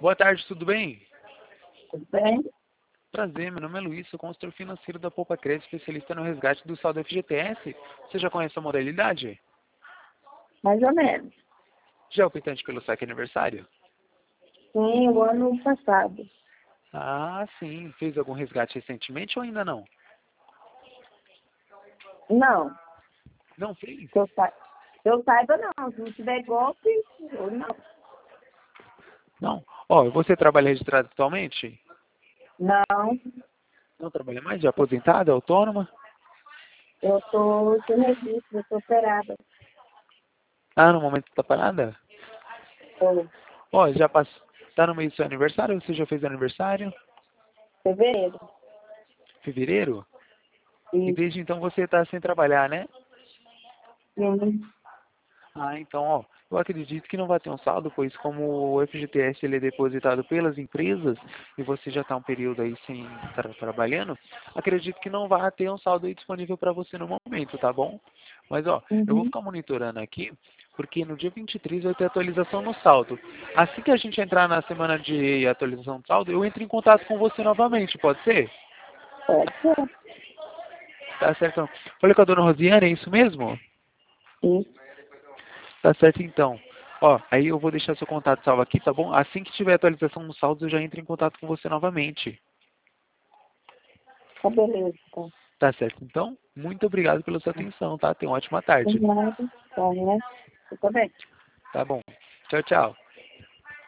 Boa tarde, tudo bem? Tudo bem? Prazer, meu nome é Luiz, sou consultor financeiro da Poupa Crédito, especialista no resgate do saldo FGTS. Você já conhece a modalidade? Mais ou menos. Já é optante pelo saque aniversário? Sim, o ano passado. Ah, sim. Fez algum resgate recentemente ou ainda não? Não, Não fez? que eu saiba não. Se não tiver golpe, ou não. Não. Ó, você trabalha registrado atualmente? Não, Não trabalha mais? Já aposentada, autônoma? eu estou sem registro, eu estou operada. Ah, no momento está parada? Estou Ó, já passou. Tá no meio do seu aniversário? Você já fez aniversário? fevereiro. Fevereiro? E Isso. desde então você está sem trabalhar, né? Sim. Ah, então, ó, eu acredito que não vai ter um saldo, pois como o FGTS ele é depositado pelas empresas e você já está um período aí sem estar trabalhando, acredito que não vai ter um saldo aí disponível para você no momento, tá bom? Mas, ó, eu vou Uhum. ficar monitorando aqui, porque no dia 23 vai ter atualização no saldo. Assim que a gente entrar na semana de atualização do saldo, eu entro em contato com você novamente, pode ser? Pode ser. Tá certo? Falei com a dona Rosiane, é isso mesmo? Isso. Tá certo então. Ó, aí eu vou deixar seu contato salvo aqui, tá bom? Assim que tiver atualização nos saldos, eu já entro em contato com você novamente. Tá beleza, tá. Tá certo então? Muito obrigado pela sua atenção, tá? Tenha uma ótima Por tarde. nada. Tá, né? Eu também. Tá bom. Tchau, tchau.